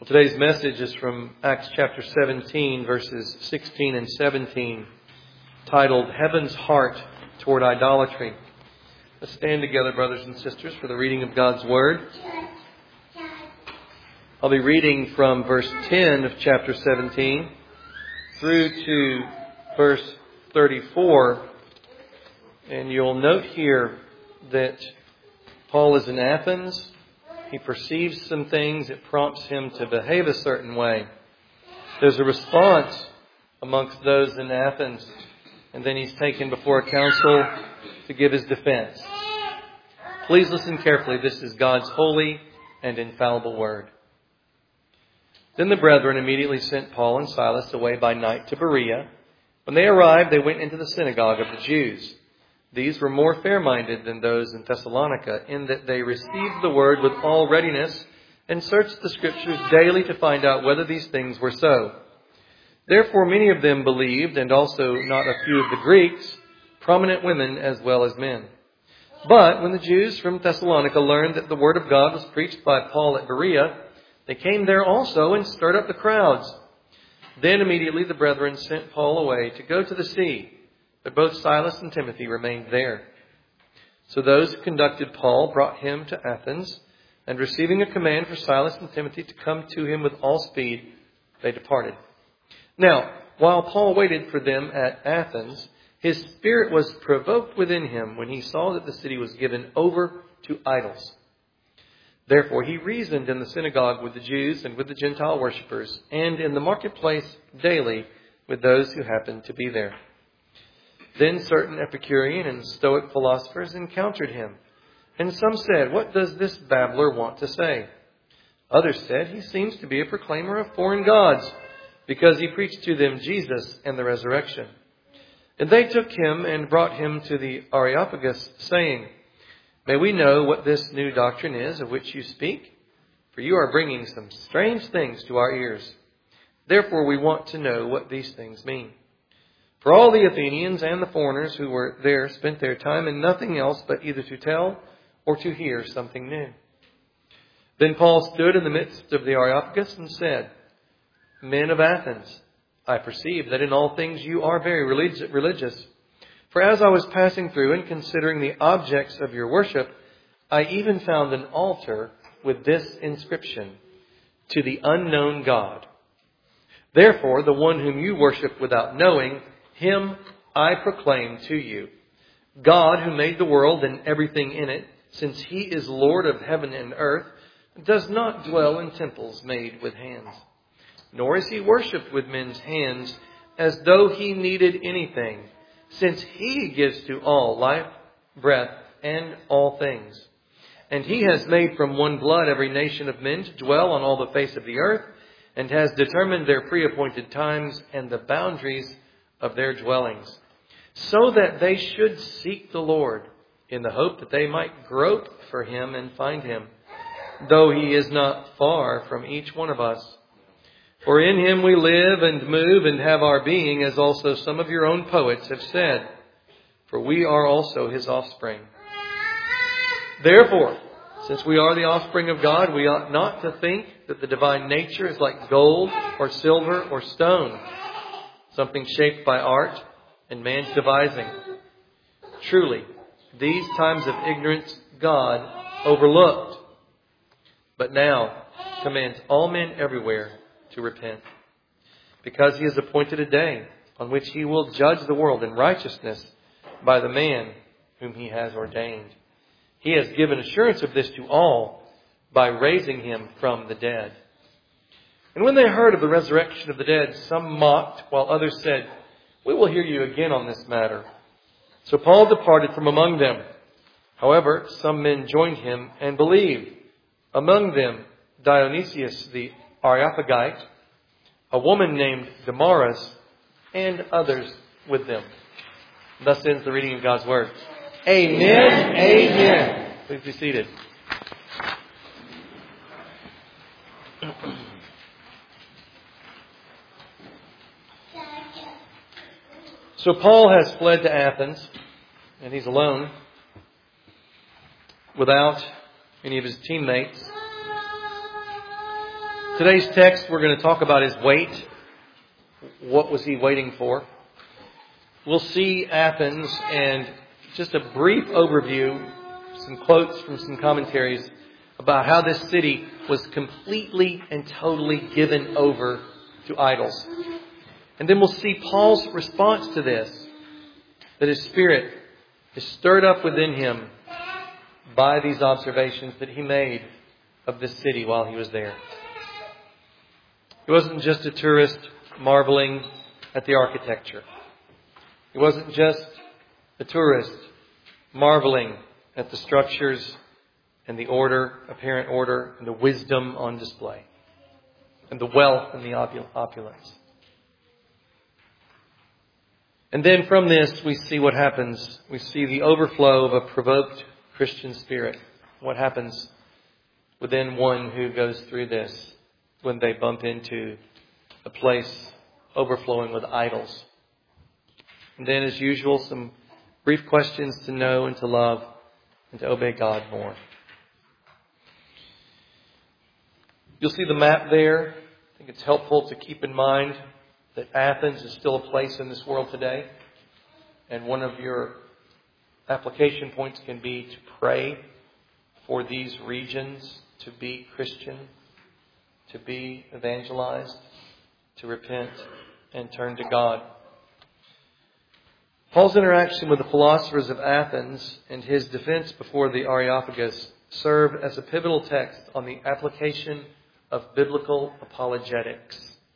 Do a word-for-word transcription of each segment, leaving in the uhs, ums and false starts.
Well, today's message is from Acts chapter seventeen, verses sixteen and seventeen, titled, Heaven's Heart Toward Idolatry. Let's stand together, brothers and sisters, for the reading of God's Word. I'll be reading from verse ten of chapter seventeen through to verse thirty-four. And you'll note here that Paul is in Athens. He perceives some things. It prompts him to behave a certain way. There's a response amongst those in Athens. And then he's taken before a council to give his defense. Please listen carefully. This is God's holy and infallible word. Then the brethren immediately sent Paul and Silas away by night to Berea. When they arrived, they went into the synagogue of the Jews. These were more fair-minded than those in Thessalonica, in that they received the word with all readiness and searched the Scriptures daily to find out whether these things were so. Therefore many of them believed, and also not a few of the Greeks, prominent women as well as men. But when the Jews from Thessalonica learned that the word of God was preached by Paul at Berea, they came there also and stirred up the crowds. Then immediately the brethren sent Paul away to go to the sea. But both Silas and Timothy remained there. So those who conducted Paul brought him to Athens, and receiving a command for Silas and Timothy to come to him with all speed, they departed. Now, while Paul waited for them at Athens, his spirit was provoked within him when he saw that the city was given over to idols. Therefore he reasoned in the synagogue with the Jews and with the Gentile worshippers, and in the marketplace daily with those who happened to be there. Then certain Epicurean and Stoic philosophers encountered him. And some said, "What does this babbler want to say?" Others said, "He seems to be a proclaimer of foreign gods, because he preached to them Jesus and the resurrection." And they took him and brought him to the Areopagus, saying, "May we know what this new doctrine is of which you speak? For you are bringing some strange things to our ears. Therefore we want to know what these things mean." For all the Athenians and the foreigners who were there spent their time in nothing else but either to tell or to hear something new. Then Paul stood in the midst of the Areopagus and said, "Men of Athens, I perceive that in all things you are very religious. For as I was passing through and considering the objects of your worship, I even found an altar with this inscription, 'To the unknown God.' Therefore, the one whom you worship without knowing, Him I proclaim to you. God, who made the world and everything in it, since He is Lord of heaven and earth, does not dwell in temples made with hands. Nor is He worshipped with men's hands as though He needed anything, since He gives to all life, breath, and all things. And He has made from one blood every nation of men to dwell on all the face of the earth, and has determined their pre-appointed times and the boundaries of their dwellings, so that they should seek the Lord in the hope that they might grope for Him and find Him, though He is not far from each one of us. For in Him we live and move and have our being, as also some of your own poets have said, for we are also His offspring. Therefore, since we are the offspring of God, we ought not to think that the divine nature is like gold or silver or stone, something shaped by art and man's devising. Truly, these times of ignorance God overlooked, but now commands all men everywhere to repent, because He has appointed a day on which He will judge the world in righteousness by the man whom He has ordained. He has given assurance of this to all by raising Him from the dead." And when they heard of the resurrection of the dead, some mocked, while others said, "We will hear you again on this matter." So Paul departed from among them. However, some men joined him and believed, among them Dionysius the Areopagite, a woman named Damaris, and others with them. Thus ends the reading of God's Word. Amen. Amen. Please be seated. So Paul has fled to Athens, and he's alone, without any of his teammates. Today's text, we're going to talk about his wait. What was he waiting for? We'll see Athens and just a brief overview, some quotes from some commentaries about how this city was completely and totally given over to idols. And then we'll see Paul's response to this, that his spirit is stirred up within him by these observations that he made of this city while he was there. He wasn't just a tourist marveling at the architecture. He wasn't just a tourist marveling at the structures and the order, apparent order, and the wisdom on display, and the wealth and the opulence. And then from this, we see what happens. We see the overflow of a provoked Christian spirit. What happens within one who goes through this when they bump into a place overflowing with idols. And then, as usual, some brief questions to know and to love and to obey God more. You'll see the map there. I think it's helpful to keep in mind that Athens is still a place in this world today. And one of your application points can be to pray for these regions to be Christian, to be evangelized, to repent and turn to God. Paul's interaction with the philosophers of Athens and his defense before the Areopagus serve as a pivotal text on the application of biblical apologetics.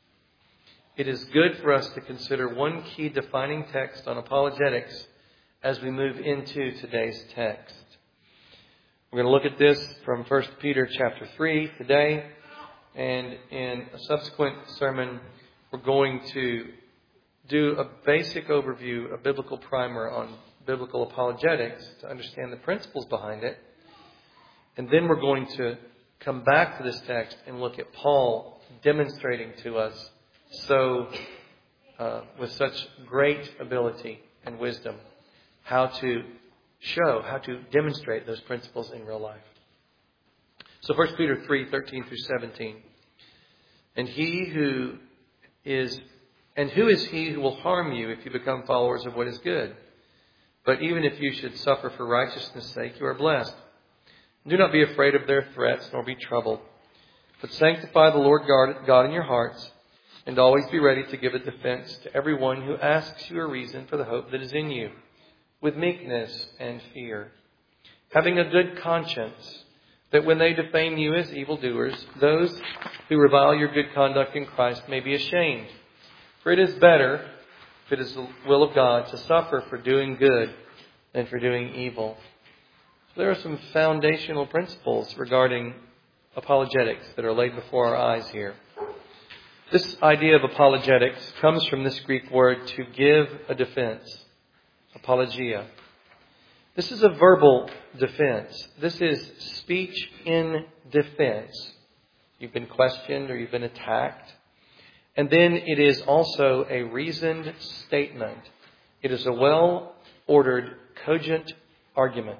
It is good for us to consider one key defining text on apologetics as we move into today's text. We're going to look at this from First Peter chapter three today, and in a subsequent sermon, we're going to do a basic overview, a biblical primer on biblical apologetics to understand the principles behind it. And then we're going to come back to this text and look at Paul demonstrating to us so, uh, with such great ability and wisdom, how to show, how to demonstrate those principles in real life. So First Peter three, thirteen through seventeen. And he who is, and who is he who will harm you if you become followers of what is good? But even if you should suffer for righteousness' sake, you are blessed. Do not be afraid of their threats, nor be troubled. But sanctify the Lord God in your hearts, and always be ready to give a defense to everyone who asks you a reason for the hope that is in you, with meekness and fear, having a good conscience, that when they defame you as evildoers, those who revile your good conduct in Christ may be ashamed. For it is better, if it is the will of God, to suffer for doing good than for doing evil. So there are some foundational principles regarding apologetics that are laid before our eyes here. This idea of apologetics comes from this Greek word to give a defense, apologia. This is a verbal defense. This is speech in defense. You've been questioned or you've been attacked. And then it is also a reasoned statement. It is a well-ordered, cogent argument.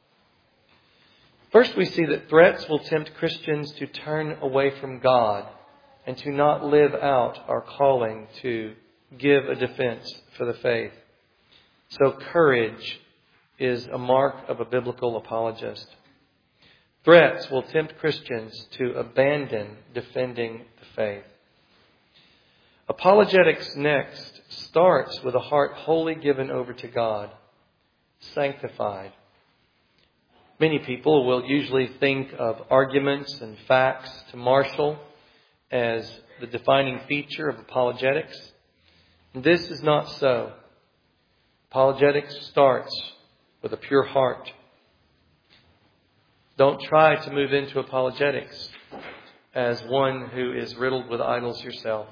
First, we see that threats will tempt Christians to turn away from God and to not live out our calling to give a defense for the faith. So courage is a mark of a biblical apologist. Threats will tempt Christians to abandon defending the faith. Apologetics next starts with a heart wholly given over to God, sanctified. Many people will usually think of arguments and facts to marshal as the defining feature of apologetics. And this is not so. Apologetics starts with a pure heart. Don't try to move into apologetics as one who is riddled with idols yourself.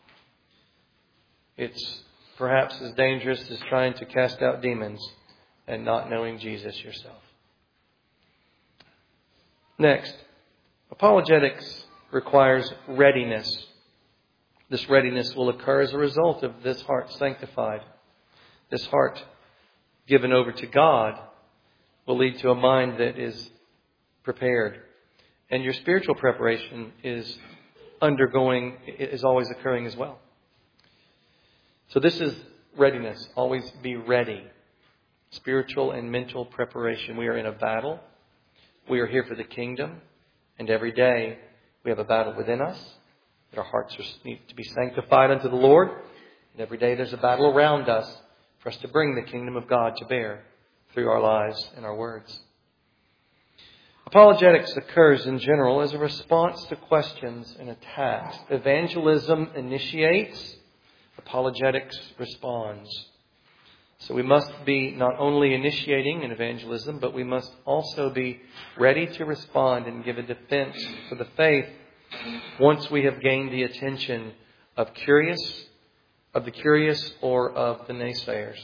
It's perhaps as dangerous as trying to cast out demons and not knowing Jesus yourself. Next, apologetics requires readiness. This readiness will occur as a result of this heart sanctified. This heart given over to God will lead to a mind that is prepared. And your spiritual preparation is undergoing, is always occurring as well. So this is readiness. Always be ready. Spiritual and mental preparation. We are in a battle. We are here for the kingdom. And every day we have a battle within us. That our hearts are, need to be sanctified unto the Lord. And every day there's a battle around us for us to bring the kingdom of God to bear through our lives and our words. Apologetics occurs in general as a response to questions and attacks. Evangelism initiates. Apologetics responds. So we must be not only initiating an evangelism, but we must also be ready to respond and give a defense for the faith once we have gained the attention of curious, of the curious or of the naysayers.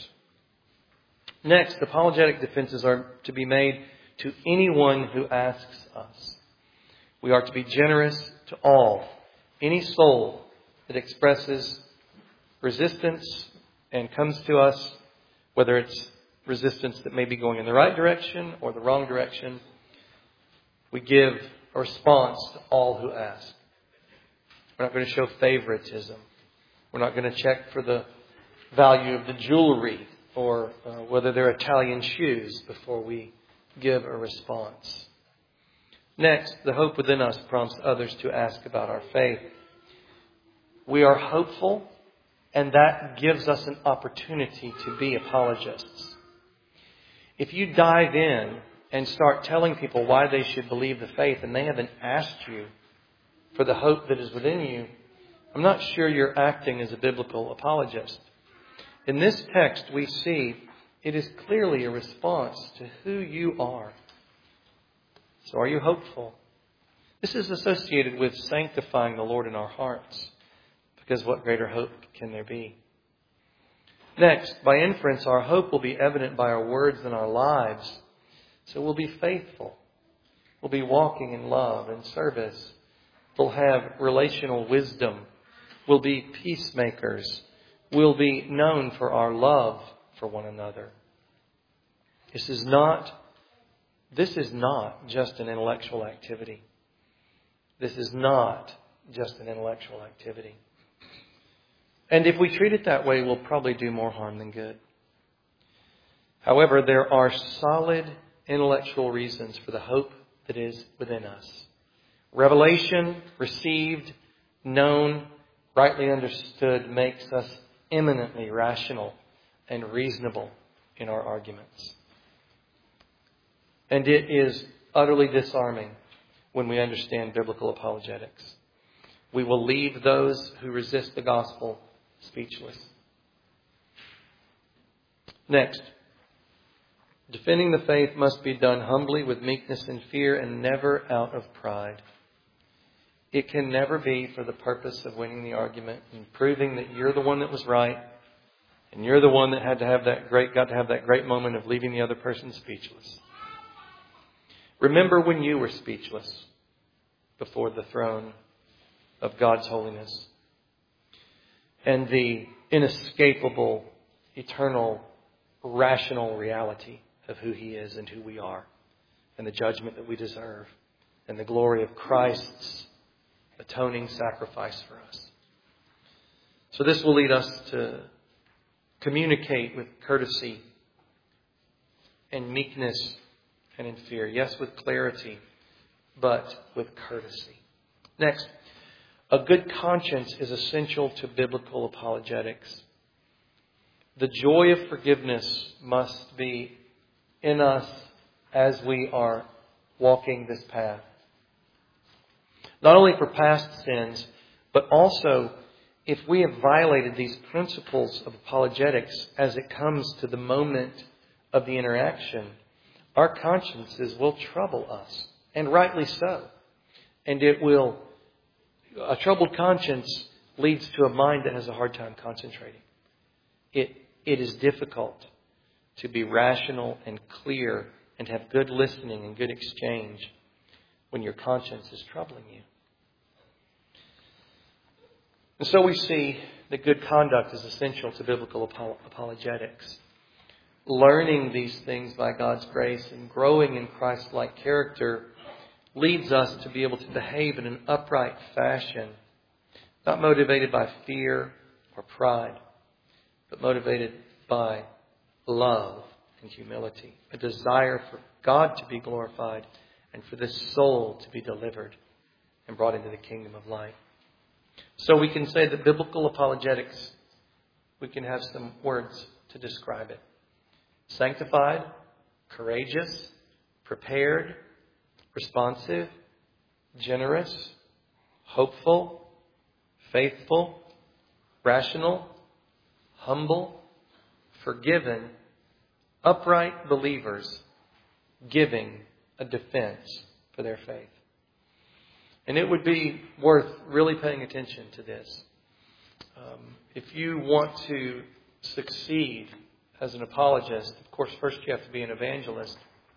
Next, apologetic defenses are to be made to anyone who asks us. We are to be generous to all. Any soul that expresses resistance and comes to us, whether it's resistance that may be going in the right direction or the wrong direction, we give a response to all who ask. We're not going to show favoritism. We're not going to check for the value of the jewelry or uh, whether they're Italian shoes before we give a response. Next, the hope within us prompts others to ask about our faith. We are hopeful, and that gives us an opportunity to be apologists. If you dive in and start telling people why they should believe the faith and they haven't asked you for the hope that is within you, I'm not sure you're acting as a biblical apologist. In this text, we see it is clearly a response to who you are. So are you hopeful? This is associated with sanctifying the Lord in our hearts. Because what greater hope can there be? Next, by inference, our hope will be evident by our words and our lives. So we'll be faithful. We'll be walking in love and service. We'll have relational wisdom. We'll be peacemakers. We'll be known for our love for one another. This is not, this is not just an intellectual activity. This is not just an intellectual activity. And if we treat it that way, we'll probably do more harm than good. However, there are solid intellectual reasons for the hope that is within us. Revelation, received, known, rightly understood, makes us eminently rational and reasonable in our arguments. And it is utterly disarming when we understand biblical apologetics. We will leave those who resist the gospel speechless. Next, defending the faith must be done humbly with meekness and fear and never out of pride. It can never be for the purpose of winning the argument and proving that you're the one that was right and you're the one that had to have that great, got to have that great moment of leaving the other person speechless. Remember when you were speechless before the throne of God's holiness and the inescapable, eternal, rational reality of who He is and who we are and the judgment that we deserve and the glory of Christ's atoning sacrifice for us. So this will lead us to communicate with courtesy and meekness and in fear. Yes, with clarity, but with courtesy. Next, a good conscience is essential to biblical apologetics. The joy of forgiveness must be in us as we are walking this path. Not only for past sins, but also if we have violated these principles of apologetics as it comes to the moment of the interaction, our consciences will trouble us, and rightly so. And it will, a troubled conscience leads to a mind that has a hard time concentrating. It, it is difficult to be rational and clear and have good listening and good exchange when your conscience is troubling you. And so we see that good conduct is essential to biblical apologetics. Learning these things by God's grace and growing in Christ-like character leads us to be able to behave in an upright fashion Not motivated by fear or pride, but motivated by love and humility. A desire for God to be glorified and for this soul to be delivered and brought into the kingdom of light. So we can say that biblical apologetics, we can have some words to describe it. Sanctified, courageous, prepared, responsive, generous, hopeful, faithful, rational, humble, forgiven, upright believers giving a defense for their faith. And it would be worth really paying attention to this. Um, if you want to succeed as an apologist, of course, first you have to be an evangelist.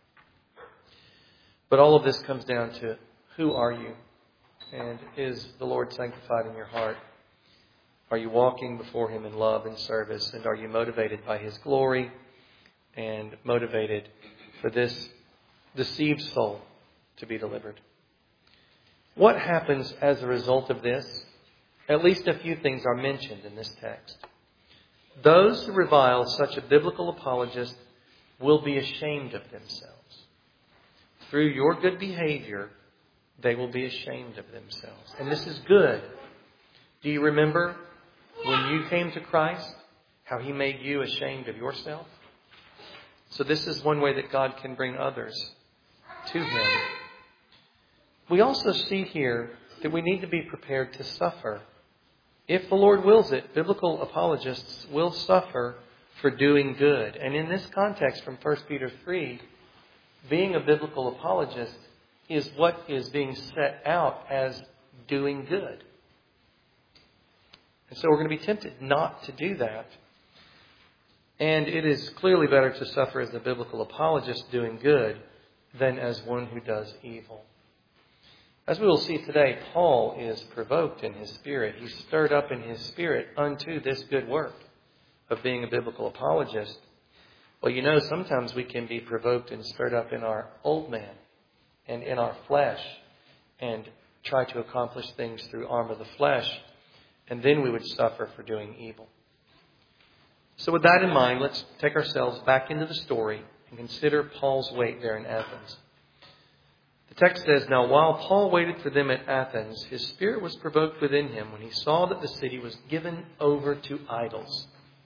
But all of this comes down to who are you? And is the Lord sanctified in your heart? Are you walking before Him in love and service? And are you motivated by His glory and motivated for this deceived soul to be delivered? What happens as a result of this? At least a few things are mentioned in this text. Those who revile such a biblical apologist will be ashamed of themselves. Through your good behavior, they will be ashamed of themselves. And this is good. Do you remember when you came to Christ, how He made you ashamed of yourself? So this is one way that God can bring others to Him. We also see here that we need to be prepared to suffer. If the Lord wills it, biblical apologists will suffer for doing good. And in this context from First Peter three, being a biblical apologist is what is being set out as doing good. And so we're going to be tempted not to do that. And it is clearly better to suffer as a biblical apologist doing good than as one who does evil. As we will see today, Paul is provoked in his spirit. He's stirred up in his spirit unto this good work of being a biblical apologist. Well, you know, sometimes we can be provoked and stirred up in our old man and in our flesh and try to accomplish things through arm of the flesh, and then we would suffer for doing evil. So with that in mind, let's take ourselves back into the story and consider Paul's wait there in Athens. The text says, "Now while Paul waited for them at Athens, his spirit was provoked within him when he saw that the city was given over to idols."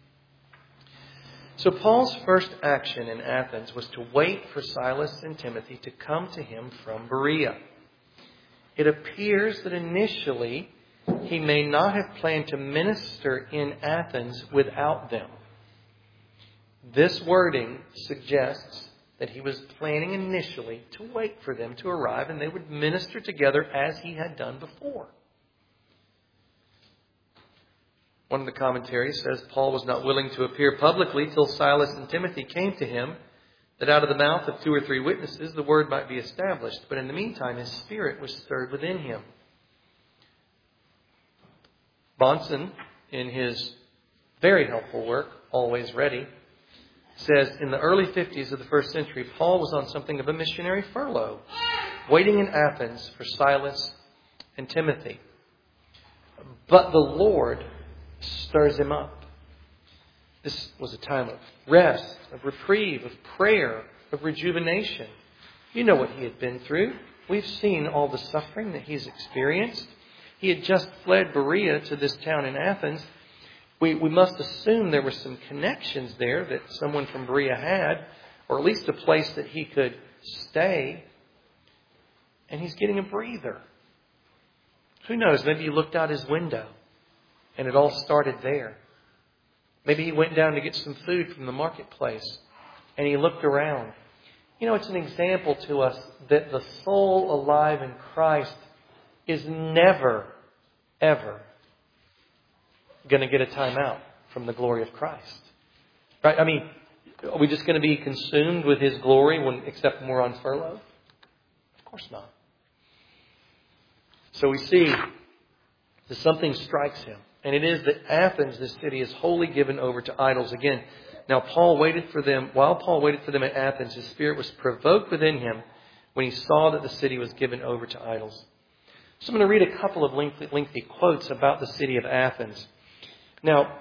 So Paul's first action in Athens was to wait for Silas and Timothy to come to him from Berea. It appears that initially he may not have planned to minister in Athens without them. This wording suggests that he was planning initially to wait for them to arrive and they would minister together as he had done before. One of the commentaries says Paul was not willing to appear publicly till Silas and Timothy came to him, that out of the mouth of two or three witnesses the word might be established. But in the meantime, his spirit was stirred within him. Bahnsen, in his very helpful work, Always Ready, says in the early fifties of the first century, Paul was on something of a missionary furlough, waiting in Athens for Silas and Timothy. But the Lord stirs him up. This was a time of rest, of reprieve, of prayer, of rejuvenation. You know what he had been through. We've seen all the suffering that he's experienced. He had just fled Berea to this town in Athens. We, we must assume there were some connections there that someone from Berea had, or at least a place that he could stay. And he's getting a breather. Who knows? Maybe he looked out his window and it all started there. Maybe he went down to get some food from the marketplace and he looked around. You know, it's an example to us that the soul alive in Christ is never, ever going to get a time out from the glory of Christ. Right? I mean, are we just going to be consumed with His glory when, except when we're on furlough? Of course not. So we see that something strikes him. And it is that Athens, this city, is wholly given over to idols. Again, now Paul waited for them, while Paul waited for them at Athens, his spirit was provoked within him when he saw that the city was given over to idols. So I'm going to read a couple of lengthy, lengthy quotes about the city of Athens. Now,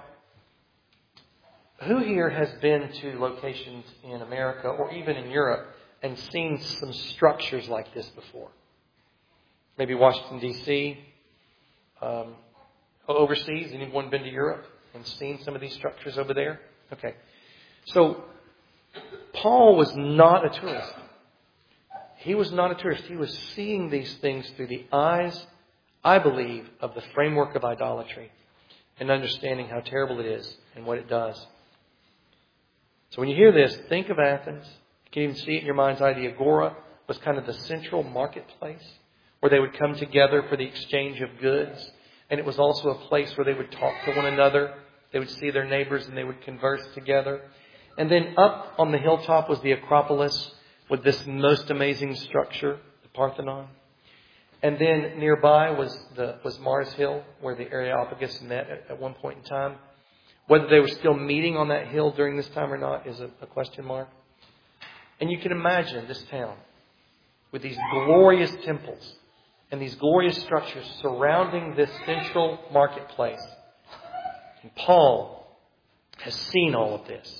who here has been to locations in America or even in Europe and seen some structures like this before? Maybe Washington, D C, um, overseas. Anyone been to Europe and seen some of these structures over there? Okay. So, Paul was not a tourist. He was not a tourist. He was seeing these things through the eyes, I believe, of the framework of idolatry and understanding how terrible it is and what it does. So when you hear this, think of Athens. You can even see it in your mind's eye. The Agora was kind of the central marketplace where they would come together for the exchange of goods. And it was also a place where they would talk to one another. They would see their neighbors and they would converse together. And then up on the hilltop was the Acropolis with this most amazing structure, the Parthenon. And then nearby was the was Mars Hill, where the Areopagus met at, at one point in time. Whether they were still meeting on that hill during this time or not is a, a question mark. And you can imagine this town with these glorious temples and these glorious structures surrounding this central marketplace. And Paul has seen all of this.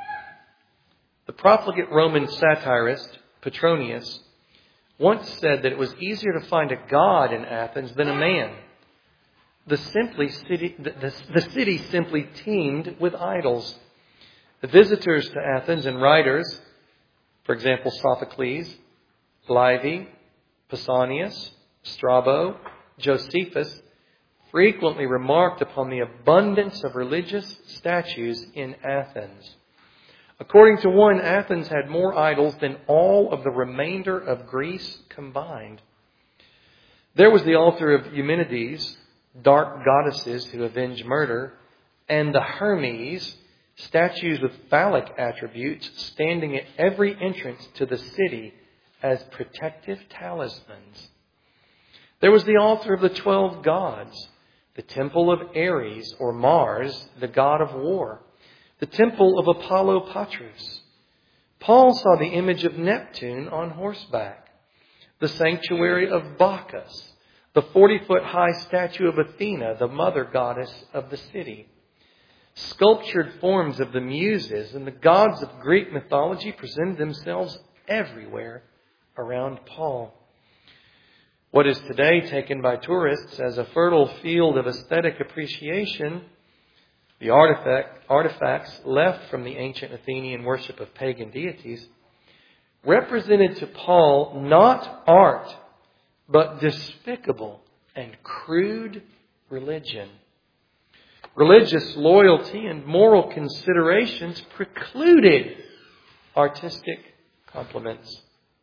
The profligate Roman satirist, Petronius, once said that it was easier to find a god in Athens than a man. The, simply city, the, the, the city simply teemed with idols. The visitors to Athens and writers, for example, Sophocles, Livy, Pausanias, Strabo, Josephus, frequently remarked upon the abundance of religious statues in Athens. According to one, Athens had more idols than all of the remainder of Greece combined. There was the altar of Eumenides, dark goddesses who avenge murder, and the Hermes, statues with phallic attributes standing at every entrance to the city as protective talismans. There was the altar of the twelve gods, the temple of Ares or Mars, the god of war, the temple of Apollo Patros. Paul saw the image of Neptune on horseback, the sanctuary of Bacchus, the forty-foot-high statue of Athena, the mother goddess of the city. Sculptured forms of the Muses and the gods of Greek mythology presented themselves everywhere around Paul. What is today taken by tourists as a fertile field of aesthetic appreciation, the artifact, artifacts left from the ancient Athenian worship of pagan deities, represented to Paul not art, but despicable and crude religion. Religious loyalty and moral considerations precluded artistic compliments.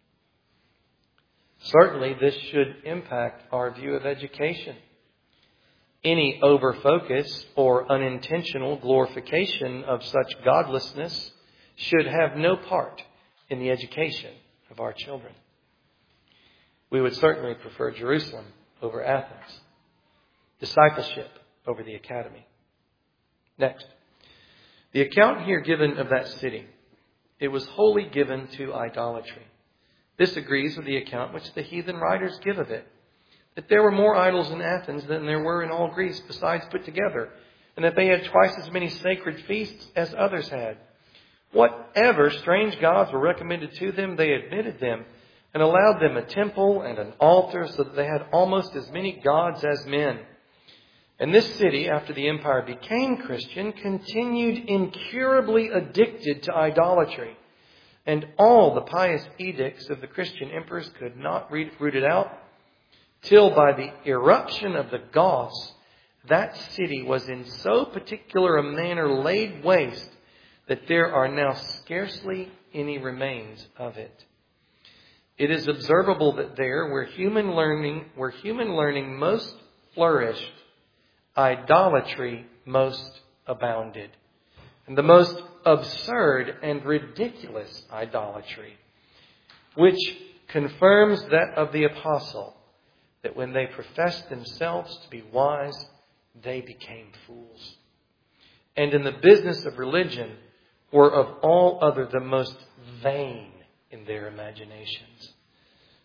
Certainly, this should impact our view of education. Any over-focus or unintentional glorification of such godlessness should have no part in the education of our children. We would certainly prefer Jerusalem over Athens, discipleship over the academy. Next, the account here given of that city, it was wholly given to idolatry. This agrees with the account which the heathen writers give of it, that there were more idols in Athens than there were in all Greece besides put together, and that they had twice as many sacred feasts as others had. Whatever strange gods were recommended to them, they admitted them and allowed them a temple and an altar, so that they had almost as many gods as men. And this city, after the empire became Christian, continued incurably addicted to idolatry. And all the pious edicts of the Christian emperors could not root it out, till by the eruption of the Goths, that city was in so particular a manner laid waste that there are now scarcely any remains of it. It is observable that there, where human learning, where human learning most flourished, idolatry most abounded. And the most absurd and ridiculous idolatry, which confirms that of the apostle, that when they professed themselves to be wise, they became fools. And in the business of religion, were of all other the most vain in their imaginations.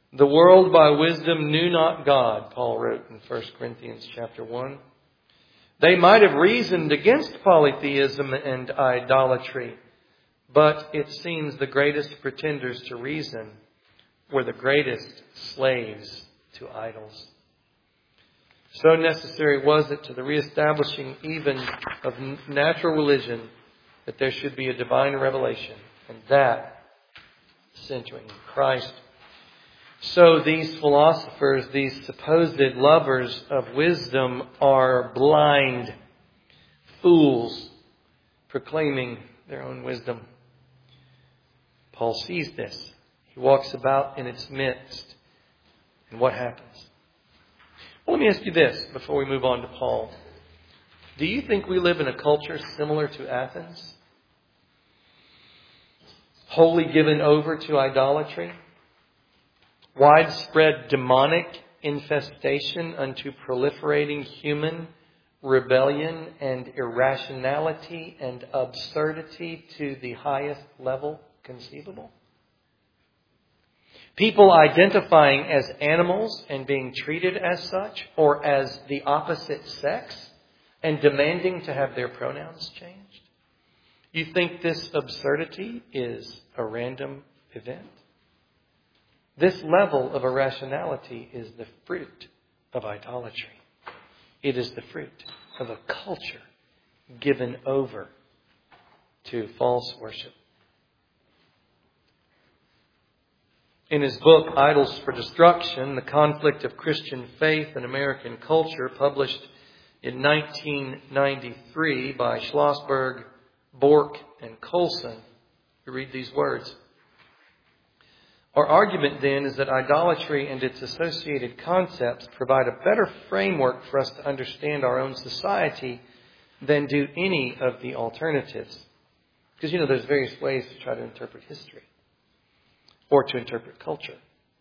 The world by wisdom knew not God, Paul wrote in First Corinthians chapter one. They might have reasoned against polytheism and idolatry, but it seems the greatest pretenders to reason were the greatest slaves to idols. So necessary was it to the reestablishing even of natural religion that there should be a divine revelation, and that centering in Christ. So these philosophers, these supposed lovers of wisdom, are blind fools proclaiming their own wisdom. Paul sees this. He walks about in its midst. And what happens? Well, let me ask you this before we move on to Paul. Do you think we live in a culture similar to Athens? Wholly given over to idolatry? Widespread demonic infestation unto proliferating human rebellion and irrationality and absurdity to the highest level conceivable? People identifying as animals and being treated as such, or as the opposite sex, and demanding to have their pronouns changed? You think this absurdity is a random event? This level of irrationality is the fruit of idolatry. It is the fruit of a culture given over to false worship. In his book, Idols for Destruction, The Conflict of Christian Faith and American Culture, published in nineteen ninety-three by Schlossberg, Bork, and Colson, you read these words. Our argument then is that idolatry and its associated concepts provide a better framework for us to understand our own society than do any of the alternatives. Because, you know, there's various ways to try to interpret history or to interpret culture.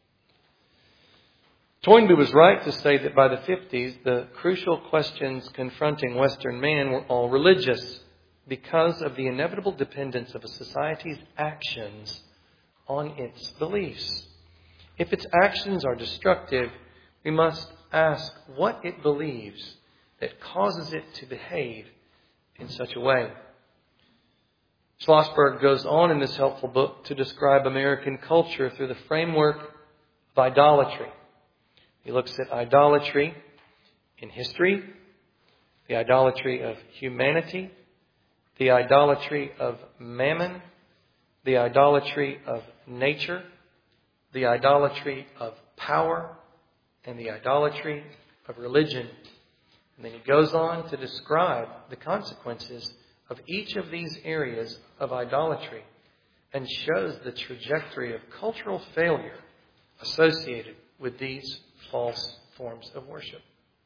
Toynbee was right to say that by the fifties, the crucial questions confronting Western man were all religious because of the inevitable dependence of a society's actions on its beliefs. If its actions are destructive, we must ask what it believes that causes it to behave in such a way. Schlossberg goes on in this helpful book to describe American culture through the framework of idolatry. He looks at idolatry in history, the idolatry of humanity, the idolatry of mammon, the idolatry of nature, the idolatry of power, and the idolatry of religion. And then he goes on to describe the consequences of each of these areas of idolatry and shows the trajectory of cultural failure associated with these false forms of worship.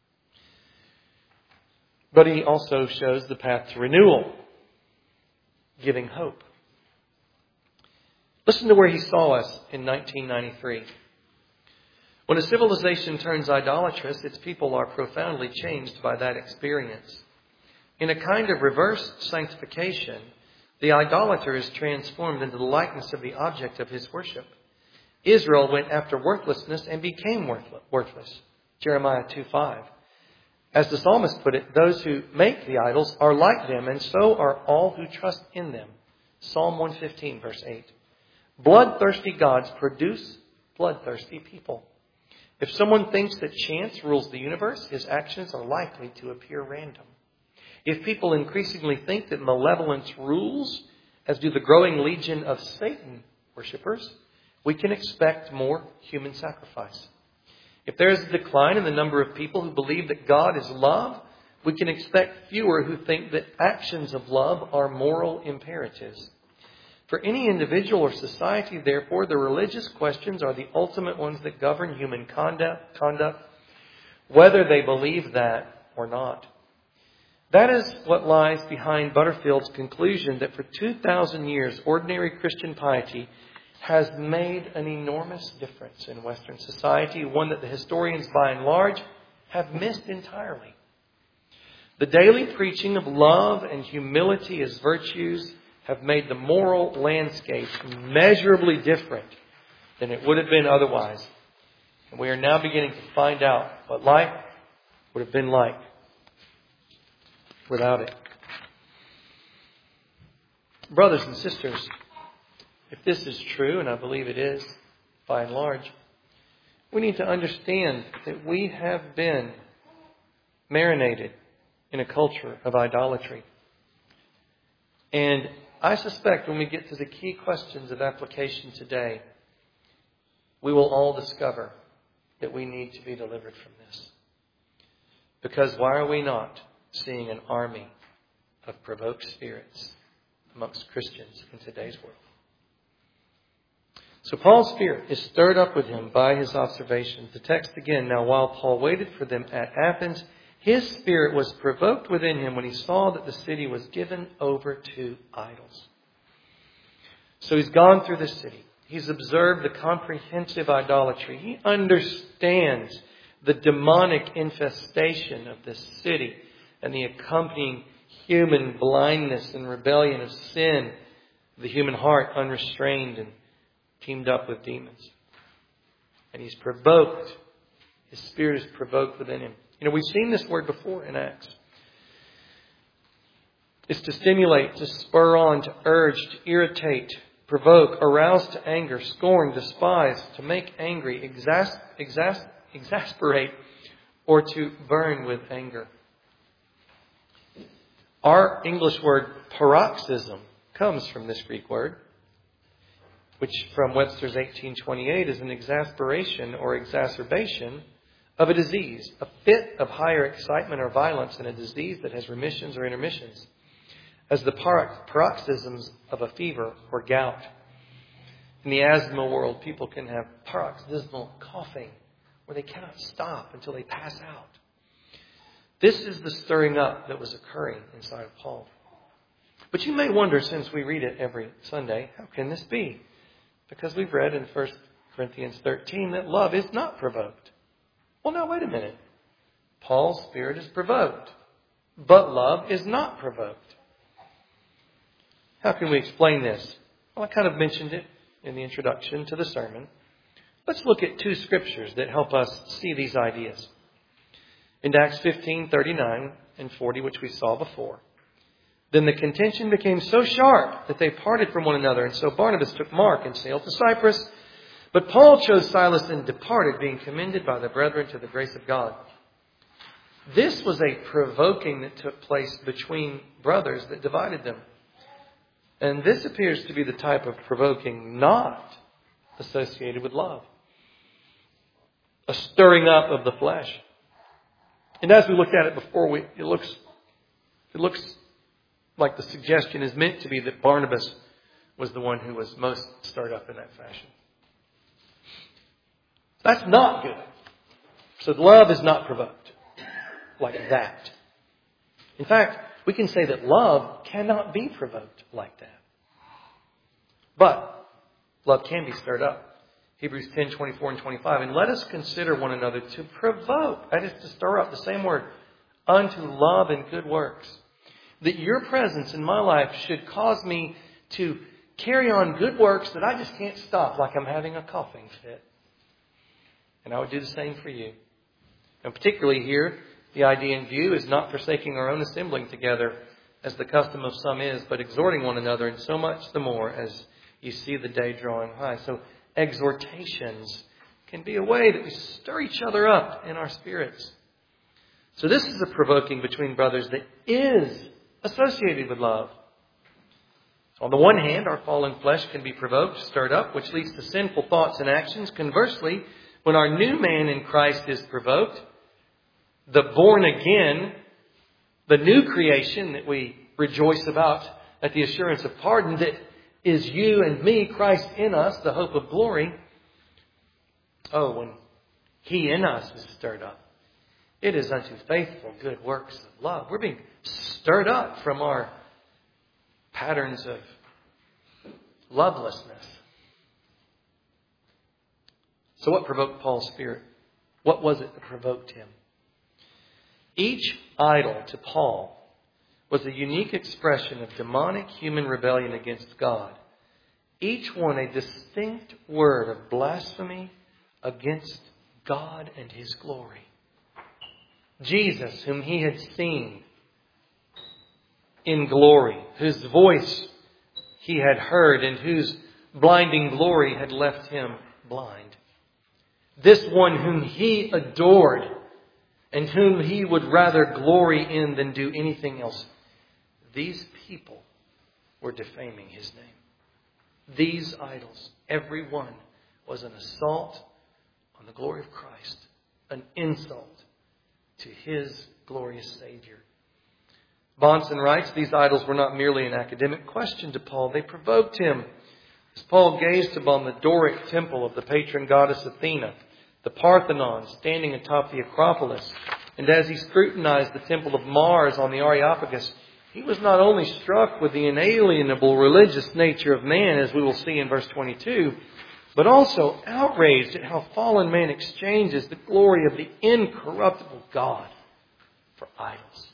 But he also shows the path to renewal, giving hope. Listen to where he saw us in nineteen ninety-three. When a civilization turns idolatrous, its people are profoundly changed by that experience. In a kind of reverse sanctification, the idolater is transformed into the likeness of the object of his worship. Israel went after worthlessness and became worthless. Jeremiah two five. As the psalmist put it, those who make the idols are like them, and so are all who trust in them. Psalm one fifteen, verse eight. Bloodthirsty gods produce bloodthirsty people. If someone thinks that chance rules the universe, his actions are likely to appear random. If people increasingly think that malevolence rules, as do the growing legion of Satan worshippers, we can expect more human sacrifice. If there is a decline in the number of people who believe that God is love, we can expect fewer who think that actions of love are moral imperatives. For any individual or society, therefore, the religious questions are the ultimate ones that govern human conduct, conduct, whether they believe that or not. That is what lies behind Butterfield's conclusion that for two thousand years, ordinary Christian piety has made an enormous difference in Western society, one that the historians by and large have missed entirely. The daily preaching of love and humility as virtues have made the moral landscape immeasurably different than it would have been otherwise. And we are now beginning to find out what life would have been like without it. Brothers and sisters, if this is true, and I believe it is by and large, we need to understand that we have been marinated in a culture of idolatry. And I suspect when we get to the key questions of application today, we will all discover that we need to be delivered from this. Because why are we not seeing an army of provoked spirits amongst Christians in today's world? So Paul's spirit is stirred up with him by his observations. The text again, now while Paul waited for them at Athens, his spirit was provoked within him when he saw that the city was given over to idols. So he's gone through the city. He's observed the comprehensive idolatry. He understands the demonic infestation of this city and the accompanying human blindness and rebellion of sin, the human heart unrestrained and teamed up with demons. And he's provoked. His spirit is provoked within him. You know, we've seen this word before in Acts. It's to stimulate, to spur on, to urge, to irritate, provoke, arouse to anger, scorn, despise, to make angry, exas- exas- exasperate, or to burn with anger. Our English word paroxysm comes from this Greek word, which from Webster's eighteen twenty-eight is an exasperation or exacerbation of a disease, a fit of higher excitement or violence in a disease that has remissions or intermissions, as the paroxysms of a fever or gout. In the asthma world, people can have paroxysmal coughing, where they cannot stop until they pass out. This is the stirring up that was occurring inside of Paul. But you may wonder, since we read it every Sunday, how can this be? Because we've read in First Corinthians thirteen that love is not provoked. Well, now, wait a minute. Paul's spirit is provoked, but love is not provoked. How can we explain this? Well, I kind of mentioned it in the introduction to the sermon. Let's look at two scriptures that help us see these ideas. In Acts fifteen, thirty-nine and forty, which we saw before. Then the contention became so sharp that they parted from one another. And so Barnabas took Mark and sailed to Cyprus. But Paul chose Silas and departed, being commended by the brethren to the grace of God. This was a provoking that took place between brothers that divided them. And this appears to be the type of provoking not associated with love. A stirring up of the flesh. And as we looked at it before, we, it looks it looks like the suggestion is meant to be that Barnabas was the one who was most stirred up in that fashion. That's not good. So love is not provoked like that. In fact, we can say that love cannot be provoked like that. But love can be stirred up. Hebrews ten, twenty-four and twenty-five. And let us consider one another to provoke, that is to stir up, the same word, unto love and good works. That your presence in my life should cause me to carry on good works that I just can't stop, like I'm having a coughing fit. And I would do the same for you. And particularly here, the idea in view is not forsaking our own assembling together, as the custom of some is, but exhorting one another, and so much the more as you see the day drawing high. So exhortations can be a way that we stir each other up in our spirits. So this is a provoking between brothers that is associated with love. On the one hand, our fallen flesh can be provoked, stirred up, which leads to sinful thoughts and actions. Conversely, when our new man in Christ is provoked, the born again, the new creation that we rejoice about at the assurance of pardon, that is you and me, Christ in us, the hope of glory. Oh, when He in us is stirred up, it is unto faithful good works of love. We're being stirred up from our patterns of lovelessness. So what provoked Paul's spirit? What was it that provoked him? Each idol to Paul was a unique expression of demonic human rebellion against God. Each one a distinct word of blasphemy against God and His glory. Jesus, whom he had seen in glory, whose voice he had heard, and whose blinding glory had left him blind. This one whom he adored, and whom he would rather glory in than do anything else. These people were defaming His name. These idols, every one, was an assault on the glory of Christ, an insult to His glorious Savior. Bahnsen writes, these idols were not merely an academic question to Paul. They provoked him. As Paul gazed upon the Doric temple of the patron goddess Athena, the Parthenon standing atop the Acropolis, and as he scrutinized the temple of Mars on the Areopagus, he was not only struck with the inalienable religious nature of man, as we will see in verse twenty-two, but also outraged at how fallen man exchanges the glory of the incorruptible God for idols.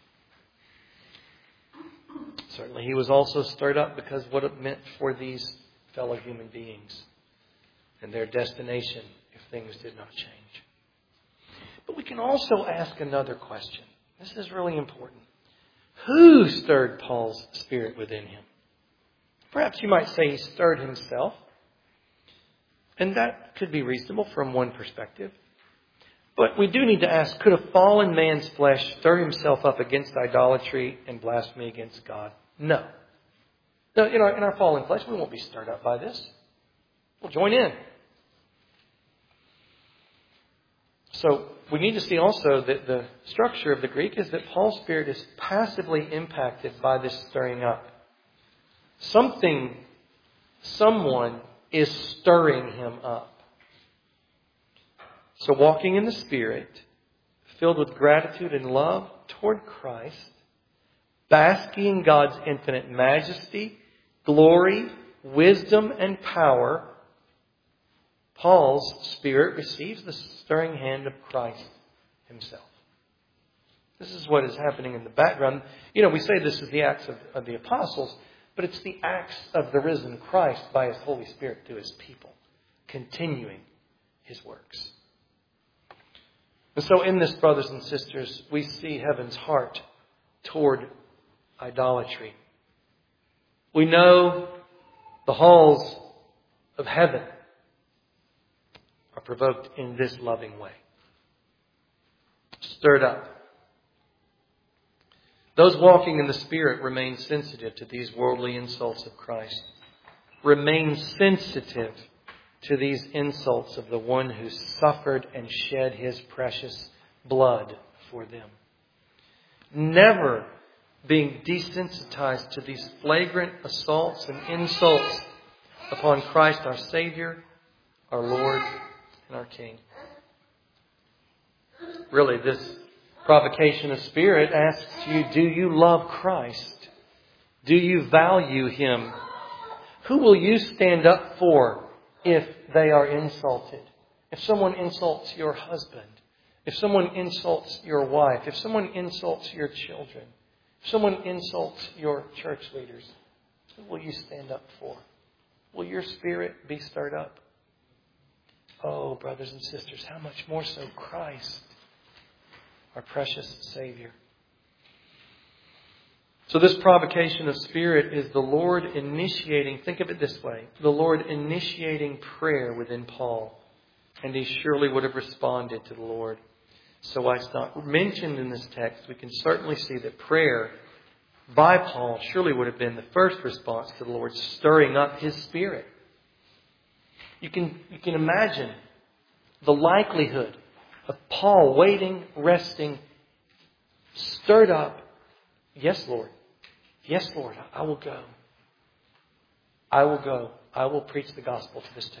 Certainly he was also stirred up because what it meant for these fellow human beings and their destination if things did not change. But we can also ask another question. This is really important. Who stirred Paul's spirit within him? Perhaps you might say he stirred himself. And that could be reasonable from one perspective. But we do need to ask, could a fallen man's flesh stir himself up against idolatry and blasphemy against God? No. No, in our, in our fallen flesh, we won't be stirred up by this. We'll join in. So we need to see also that the structure of the Greek is that Paul's spirit is passively impacted by this stirring up. Something, someone is stirring him up. So walking in the Spirit, filled with gratitude and love toward Christ, basking in God's infinite majesty, glory, wisdom, and power, Paul's spirit receives the stirring hand of Christ Himself. This is what is happening in the background. You know, we say this is the acts of, of the apostles, but it's the acts of the risen Christ by His Holy Spirit to His people, continuing His works. And so in this, brothers and sisters, we see heaven's heart toward idolatry. We know the halls of heaven are provoked in this loving way. Stirred up. Those walking in the Spirit remain sensitive to these worldly insults of Christ. Remain sensitive to these insults of the one who suffered and shed His precious blood for them. Never being desensitized to these flagrant assaults and insults upon Christ our Savior, our Lord, and our King. Really, this provocation of spirit asks you, do you love Christ? Do you value Him? Who will you stand up for if they are insulted? If someone insults your husband, if someone insults your wife, if someone insults your children, if someone insults your church leaders, who will you stand up for? Will your spirit be stirred up? Oh, brothers and sisters, how much more so Christ, our precious Savior. So this provocation of spirit is the Lord initiating, think of it this way, the Lord initiating prayer within Paul. And he surely would have responded to the Lord. So while it's not mentioned in this text, we can certainly see that prayer by Paul surely would have been the first response to the Lord stirring up his spirit. You can, you can imagine the likelihood of Paul waiting, resting, stirred up. Yes, Lord. Yes, Lord, I will go. I will go. I will preach the gospel to this town.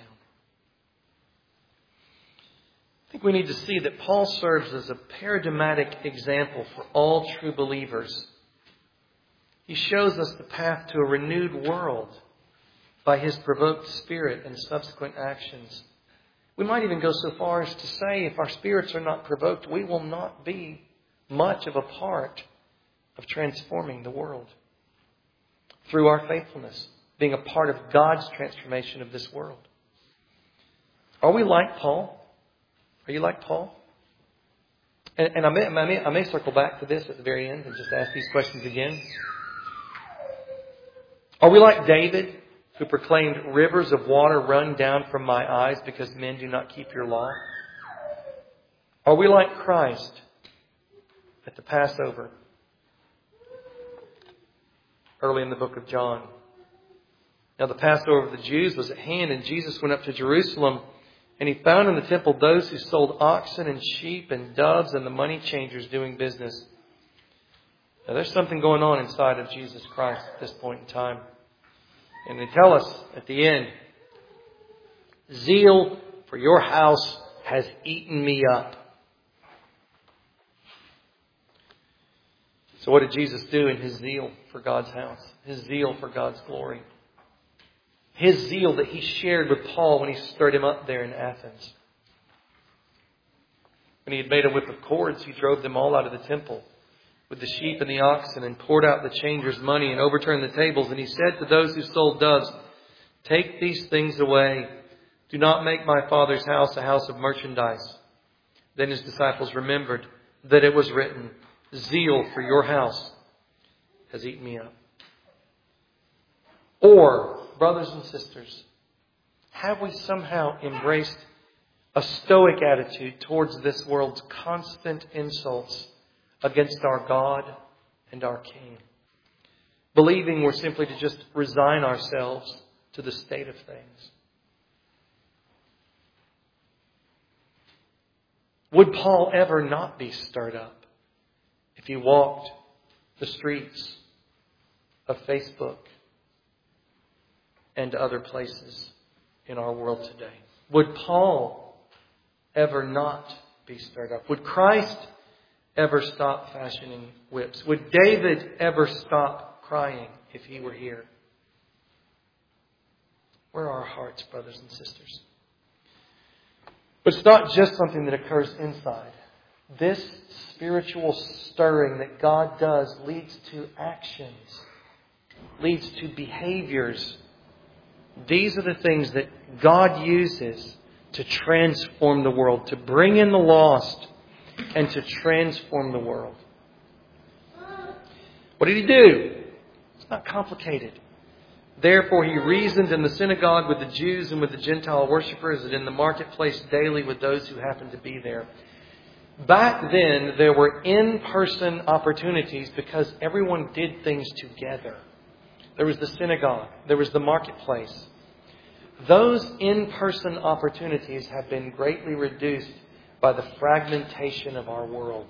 I think we need to see that Paul serves as a paradigmatic example for all true believers. He shows us the path to a renewed world by his provoked spirit and subsequent actions. We might even go so far as to say if our spirits are not provoked, we will not be much of a part of transforming the world through our faithfulness, being a part of God's transformation of this world. Are we like Paul? Are you like Paul? And, and I, may, I, may, I may circle back to this at the very end and just ask these questions again. Are we like David, who proclaimed, rivers of water run down from my eyes because men do not keep your law? Are we like Christ at the Passover, early in the book of John? Now the Passover of the Jews was at hand, and Jesus went up to Jerusalem, and He found in the temple those who sold oxen and sheep and doves and the money changers doing business. Now there's something going on inside of Jesus Christ at this point in time. And they tell us at the end, zeal for your house has eaten me up. So what did Jesus do in His zeal for God's house? His zeal for God's glory. His zeal that He shared with Paul when He stirred him up there in Athens. When He had made a whip of cords, He drove them all out of the temple with the sheep and the oxen, and poured out the changers' money and overturned the tables. And He said to those who sold doves, take these things away. Do not make my Father's house a house of merchandise. Then His disciples remembered that it was written, zeal for your house has eaten me up. Or, brothers and sisters, have we somehow embraced a stoic attitude towards this world's constant insults against our God and our King, believing we're simply to just resign ourselves to the state of things? Would Paul ever not be stirred up if he walked the streets of Facebook and other places in our world today? Would Paul ever not be stirred up? Would Christ ever stop fashioning whips? Would David ever stop crying if he were here? Where are our hearts, brothers and sisters? But it's not just something that occurs inside. This spiritual stirring that God does leads to actions, leads to behaviors. These are the things that God uses to transform the world, to bring in the lost, and to transform the world. What did He do? It's not complicated. Therefore He reasoned in the synagogue with the Jews and with the Gentile worshippers, and in the marketplace daily with those who happened to be there. Back then, there were in-person opportunities because everyone did things together. There was the synagogue. There was the marketplace. Those in-person opportunities have been greatly reduced by the fragmentation of our world.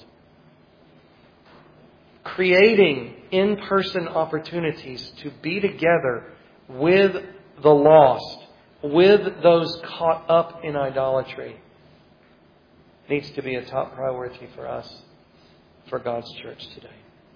Creating in-person opportunities to be together with the lost, with those caught up in idolatry, needs to be a top priority for us, for God's church today.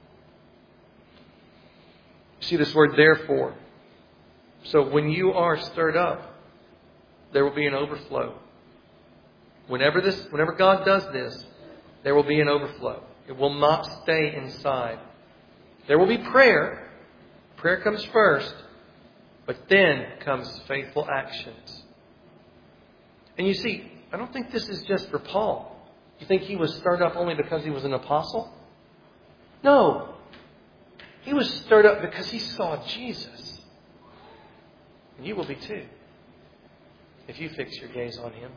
See this word therefore. So when you are stirred up, there will be an overflow. Whenever this, whenever God does this, there will be an overflow. It will not stay inside. There will be prayer. Prayer comes first, but then comes faithful actions. And you see, I don't think this is just for Paul. You think he was stirred up only because he was an apostle? No. He was stirred up because he saw Jesus. And you will be too, if you fix your gaze on Him.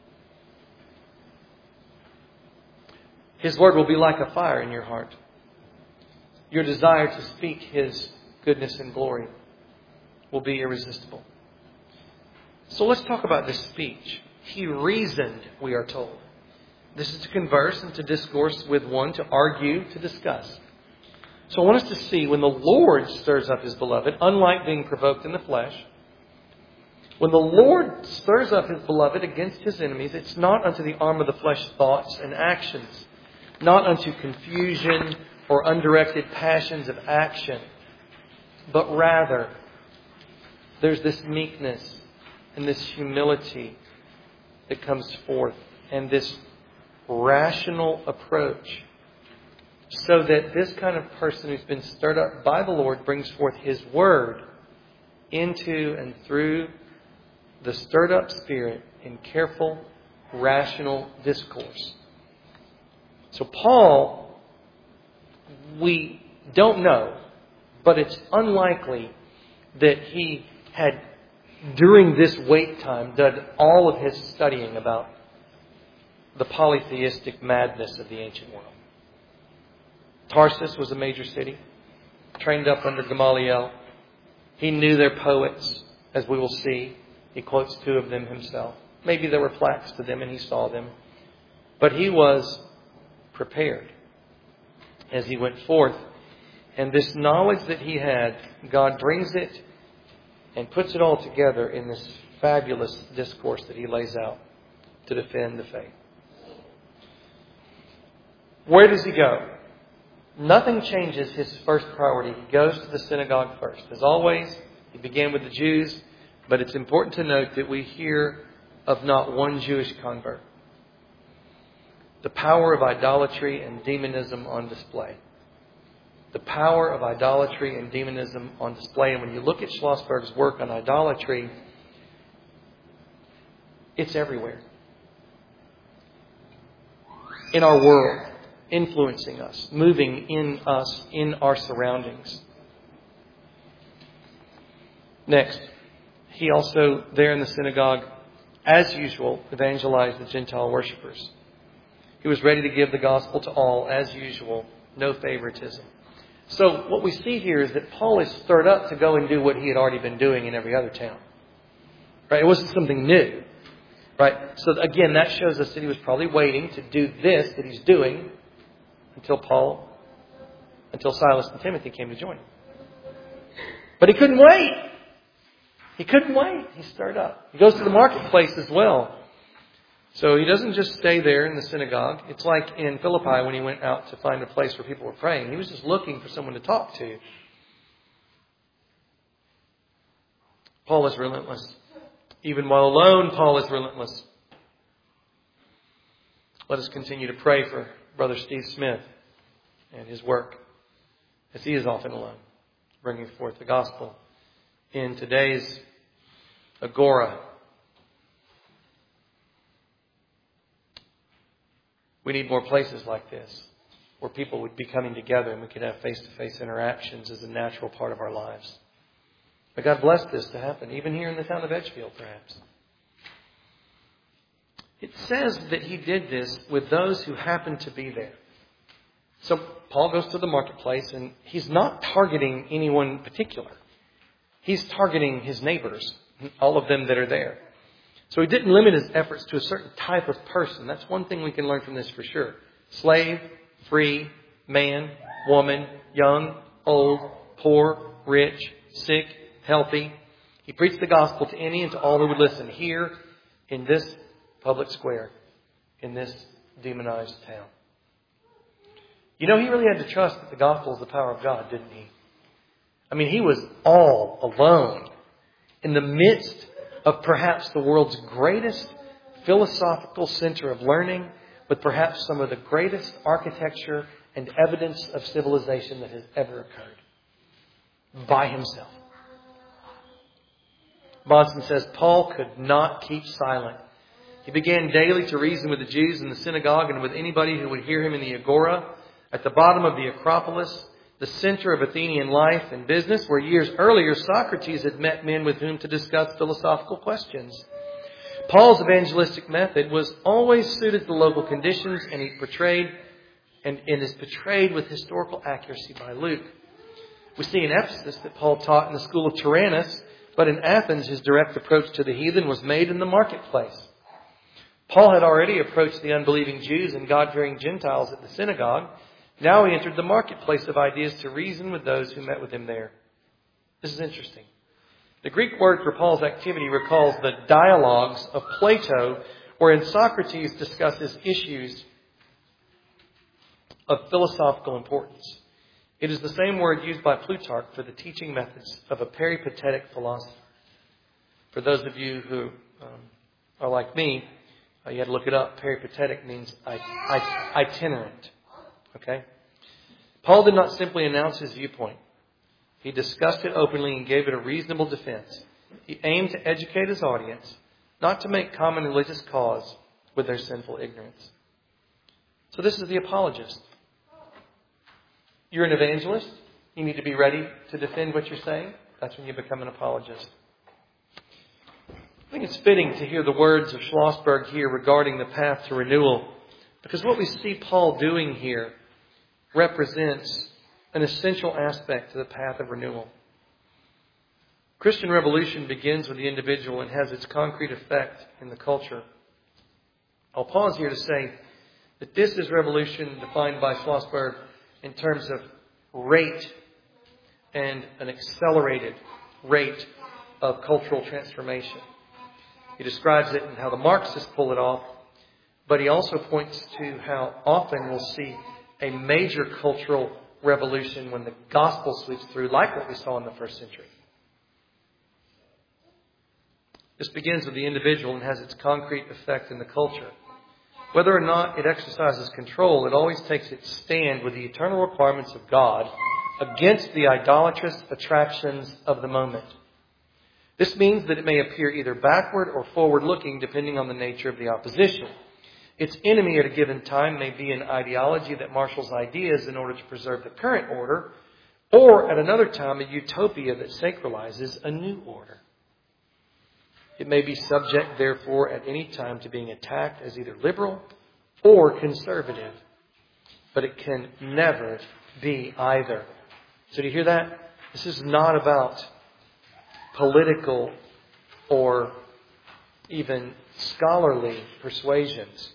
His word will be like a fire in your heart. Your desire to speak His goodness and glory will be irresistible. So let's talk about this speech. He reasoned, we are told. This is to converse and to discourse with one, to argue, to discuss. So I want us to see when the Lord stirs up His beloved, unlike being provoked in the flesh, when the Lord stirs up His beloved against His enemies, it's not unto the arm of the flesh thoughts and actions, not unto confusion or undirected passions of action, but rather there's this meekness and this humility that comes forth, and this rational approach, so that this kind of person who's been stirred up by the Lord brings forth His word into and through the stirred up spirit in careful rational discourse. So Paul, we don't know, but it's unlikely that he had, during this wait time, done all of his studying about the polytheistic madness of the ancient world. Tarsus was a major city, trained up under Gamaliel. He knew their poets, as we will see. He quotes two of them himself. Maybe there were plaques to them and he saw them. But he was prepared as he went forth. And this knowledge that he had, God brings it and puts it all together in this fabulous discourse that he lays out to defend the faith. Where does he go? Nothing changes his first priority. He goes to the synagogue first. As always, he began with the Jews, but it's important to note that we hear of not one Jewish convert. The power of idolatry and demonism on display. The power of idolatry and demonism on display. And when you look at Schlossberg's work on idolatry, it's everywhere. In our world. Influencing us, moving in us, in our surroundings. Next, he also, there in the synagogue, as usual, evangelized the Gentile worshippers. He was ready to give the gospel to all, as usual, no favoritism. So what we see here is that Paul is stirred up to go and do what he had already been doing in every other town. Right? It wasn't something new. Right? So again, that shows us that he was probably waiting to do this that he's doing until Paul, until Silas and Timothy came to join him. But he couldn't wait. He couldn't wait. He stirred up. He goes to the marketplace as well. So he doesn't just stay there in the synagogue. It's like in Philippi when he went out to find a place where people were praying. He was just looking for someone to talk to. Paul is relentless. Even while alone, Paul is relentless. Let us continue to pray for Brother Steve Smith and his work, as he is often alone, bringing forth the gospel in today's agora. We need more places like this, where people would be coming together and we could have face-to-face interactions as a natural part of our lives. May God bless this to happen, even here in the town of Edgefield, perhaps. It says that he did this with those who happened to be there. So Paul goes to the marketplace and he's not targeting anyone particular. He's targeting his neighbors, all of them that are there. So he didn't limit his efforts to a certain type of person. That's one thing we can learn from this for sure. Slave, free, man, woman, young, old, poor, rich, sick, healthy. He preached the gospel to any and to all who would listen here in this public square, in this demonized town. You know, he really had to trust that the gospel is the power of God, didn't he? I mean, he was all alone in the midst of perhaps the world's greatest philosophical center of learning, with perhaps some of the greatest architecture and evidence of civilization that has ever occurred. By himself. Bahnsen says, Paul could not keep silent. He began daily to reason with the Jews in the synagogue and with anybody who would hear him in the agora, at the bottom of the Acropolis, the center of Athenian life and business, where years earlier Socrates had met men with whom to discuss philosophical questions. Paul's evangelistic method was always suited to the local conditions, and he portrayed and, and is portrayed with historical accuracy by Luke. We see in Ephesus that Paul taught in the school of Tyrannus, but in Athens his direct approach to the heathen was made in the marketplace. Paul had already approached the unbelieving Jews and God-fearing Gentiles at the synagogue. Now he entered the marketplace of ideas to reason with those who met with him there. This is interesting. The Greek word for Paul's activity recalls the dialogues of Plato, wherein Socrates discusses issues of philosophical importance. It is the same word used by Plutarch for the teaching methods of a peripatetic philosopher. For those of you who um, are like me, uh, you had to look it up. Peripatetic means I, I, itinerant. Okay? Paul did not simply announce his viewpoint. He discussed it openly and gave it a reasonable defense. He aimed to educate his audience, not to make common religious cause with their sinful ignorance. So this is the apologist. You're an evangelist. You need to be ready to defend what you're saying. That's when you become an apologist. I think it's fitting to hear the words of Schlossberg here regarding the path to renewal, because what we see Paul doing here represents an essential aspect to the path of renewal. Christian revolution begins with the individual and has its concrete effect in the culture. I'll pause here to say that this is revolution defined by Schlossberg in terms of rate and an accelerated rate of cultural transformation. He describes it and how the Marxists pull it off, but he also points to how often we'll see a major cultural revolution when the gospel sweeps through, like what we saw in the first century. This begins with the individual and has its concrete effect in the culture. Whether or not it exercises control, it always takes its stand with the eternal requirements of God against the idolatrous attractions of the moment. This means that it may appear either backward or forward-looking, depending on the nature of the opposition. Its enemy at a given time may be an ideology that marshals ideas in order to preserve the current order, or at another time a utopia that sacralizes a new order. It may be subject, therefore, at any time to being attacked as either liberal or conservative. But it can never be either. So do you hear that? This is not about political or even scholarly persuasions.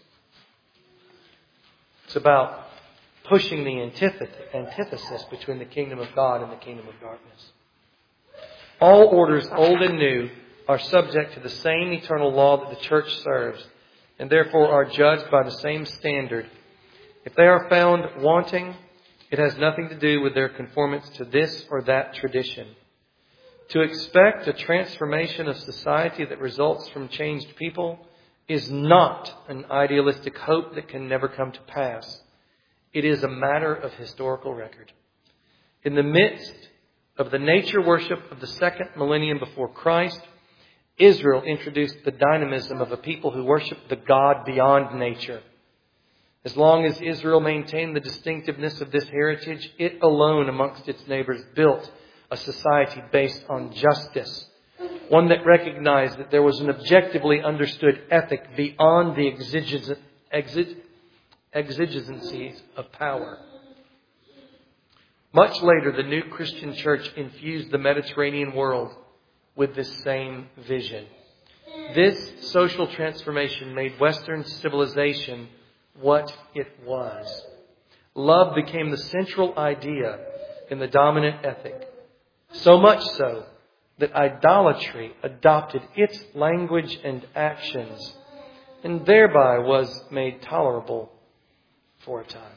It's about pushing the antithesis between the kingdom of God and the kingdom of darkness. All orders, old and new, are subject to the same eternal law that the church serves, and therefore are judged by the same standard. If they are found wanting, it has nothing to do with their conformance to this or that tradition. To expect a transformation of society that results from changed people is not an idealistic hope that can never come to pass. It is a matter of historical record. In the midst of the nature worship of the second millennium before Christ, Israel introduced the dynamism of a people who worship the God beyond nature. As long as Israel maintained the distinctiveness of this heritage, it alone amongst its neighbors built a society based on justice, one that recognized that there was an objectively understood ethic beyond the exig- exig- exigencies of power. Much later, the new Christian church infused the Mediterranean world with this same vision. This social transformation made Western civilization what it was. Love became the central idea in the dominant ethic. So much so that idolatry adopted its language and actions and thereby was made tolerable for a time.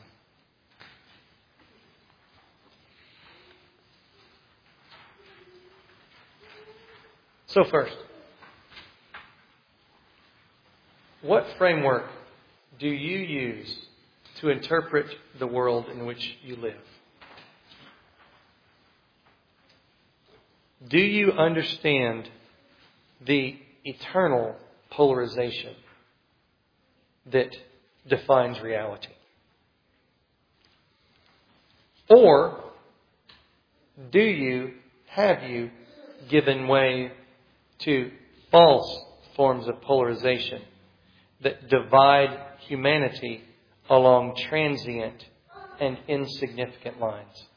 So first, what framework do you use to interpret the world in which you live? Do you understand the eternal polarization that defines reality? Or do you, have you given way to false forms of polarization that divide humanity along transient and insignificant lines?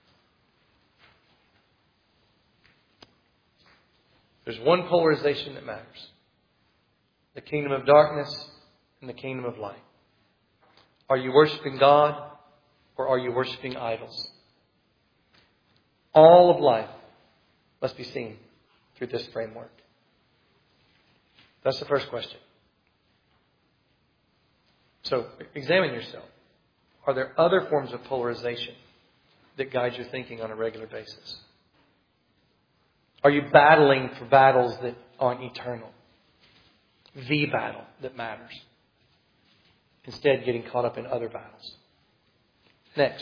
There's one polarization that matters. The kingdom of darkness and the kingdom of light. Are you worshiping God or are you worshiping idols? All of life must be seen through this framework. That's the first question. So examine yourself. Are there other forms of polarization that guide your thinking on a regular basis? Are you battling for battles that aren't eternal? The battle that matters. Instead, getting caught up in other battles. Next.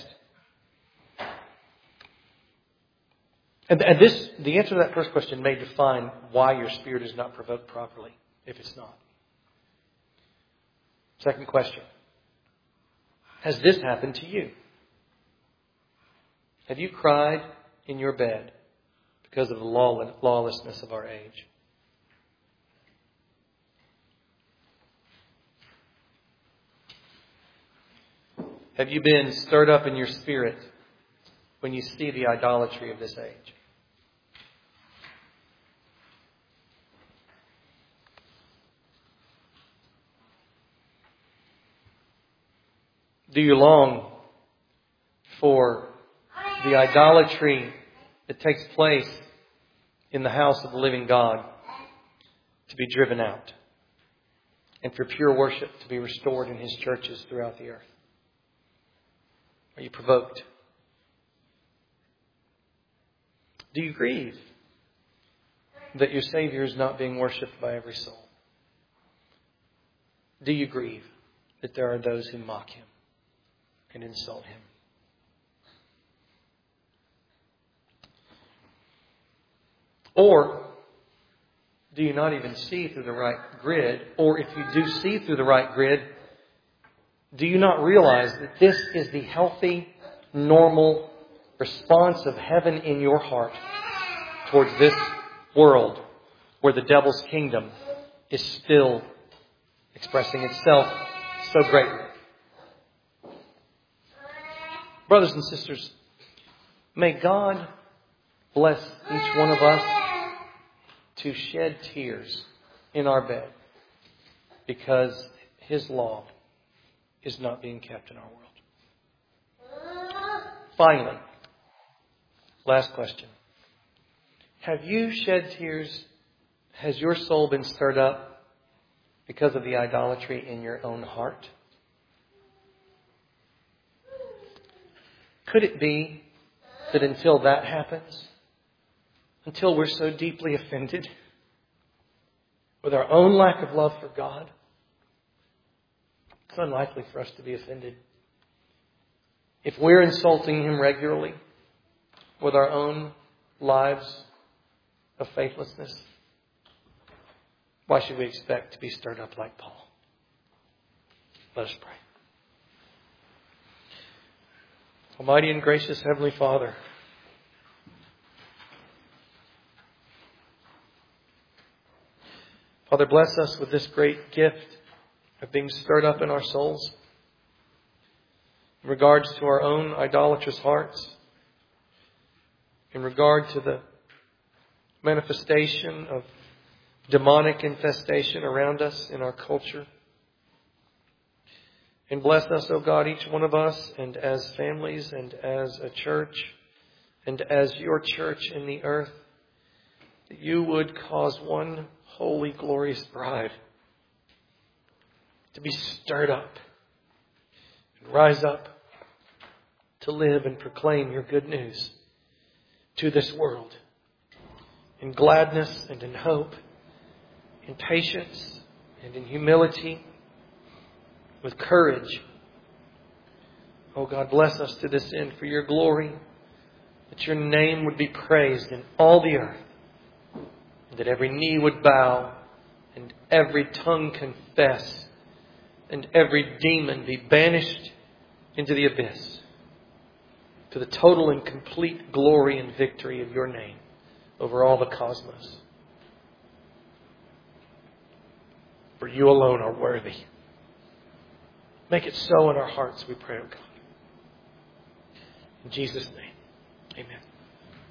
And, and this, the answer to that first question may define why your spirit is not provoked properly, if it's not. Second question. Has this happened to you? Have you cried in your bed because of the lawlessness of our age? Have you been stirred up in your spirit when you see the idolatry of this age? Do you long for the idolatry that takes place in the house of the living God to be driven out, and for pure worship to be restored in His churches throughout the earth? Are you provoked? Do you grieve that your Savior is not being worshipped by every soul? Do you grieve that there are those who mock Him and insult Him? Or do you not even see through the right grid? Or if you do see through the right grid, do you not realize that this is the healthy, normal response of heaven in your heart towards this world where the devil's kingdom is still expressing itself so greatly? Brothers and sisters, may God bless each one of us to shed tears in our bed because His law is not being kept in our world. Finally, last question. Have you shed tears? Has your soul been stirred up because of the idolatry in your own heart? Could it be that until that happens, until we're so deeply offended with our own lack of love for God, it's unlikely for us to be offended. If we're insulting Him regularly with our own lives of faithlessness, why should we expect to be stirred up like Paul? Let us pray. Almighty and gracious Heavenly Father, Father, bless us with this great gift of being stirred up in our souls in regards to our own idolatrous hearts, in regard to the manifestation of demonic infestation around us in our culture. And bless us, O God, each one of us, and as families, and as a church, and as your church in the earth, that you would cause one holy, glorious bride to be stirred up and rise up to live and proclaim your good news to this world in gladness and in hope, in patience and in humility, with courage. Oh God, bless us to this end for your glory, that your name would be praised in all the earth, and that every knee would bow and every tongue confess and every demon be banished into the abyss, to the total and complete glory and victory of your name over all the cosmos. For you alone are worthy. Make it so in our hearts, we pray, O God. In Jesus' name, amen.